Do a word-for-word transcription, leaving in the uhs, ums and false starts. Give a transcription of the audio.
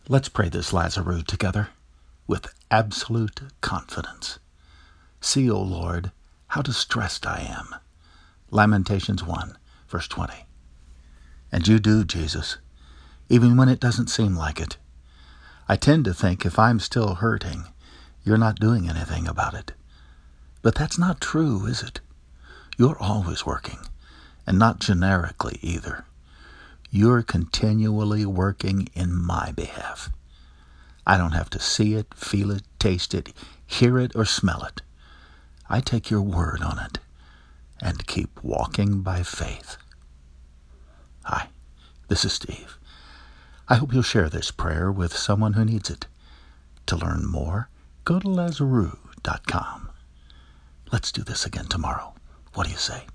Let's pray this Lazarus together with absolute confidence. See, O Lord, how distressed I am. Lamentations one, verse twenty. And you do, Jesus, even when it doesn't seem like it. I tend to think if I'm still hurting, you're not doing anything about it. But that's not true, is it? You're always working, and not generically either. You're continually working in my behalf. I don't have to see it, feel it, taste it, hear it, or smell it. I take your word on it and keep walking by faith. Hi, this is Steve. I hope you'll share this prayer with someone who needs it. To learn more, go to lazarus dot com. Let's do this again tomorrow. What do you say?